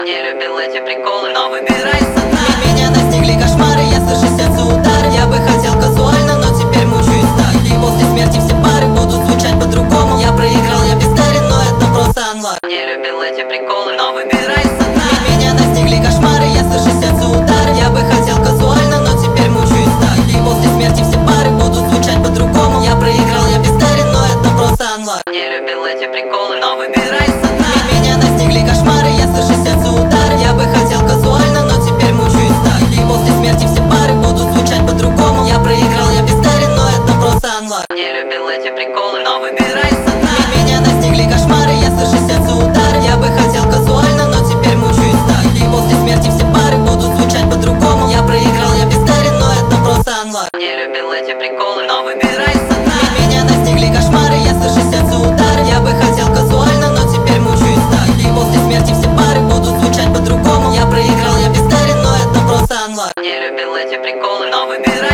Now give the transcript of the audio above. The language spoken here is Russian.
Не любил эти приколы, но выбирай сама. Меня настигли кошмары, я слышу сердце удар. Я бы хотел казуально, но теперь мучаюсь так. И после смерти все пары будут звучать по-другому. Я проиграл, я беспарен, но это просто анлак. Не любил эти приколы, но выбирай сама. Меня настигли кошмары, я слышу сердце удар. Я бы хотел казуально, но теперь мучаюсь так. И после смерти все пары будут звучать по-другому. Я проиграл, я беспарен, но это просто анлак. Не любил эти приколы, но выбирай сама. Меня настигли кошмары, я слышу сердце удар. Я бы хотел казуально, но теперь мучаюсь так. И после смерти все пары будут звучать по-другому. Я проиграл, я беспарен, но это просто анлак. Не любил эти приколы, но выбирай сама. Меня настигли кошмары, я слышу сердце удар. Я бы хотел казуально, но теперь мучаюсь так. И после смерти все пары будут звучать по-другому. Я проиграл, я беспарен, но это просто анлак. Не любил эти приколы, но выбирай сама. Меня настигли кошмары, я слышу сердце удар. Я бы хотел казуально, но теперь мучаюсь так. И после смерти все пары будут звучать по-другому. Я проиграл, я беспарен, но это просто анлак. Не любил эти приколы, но выбирай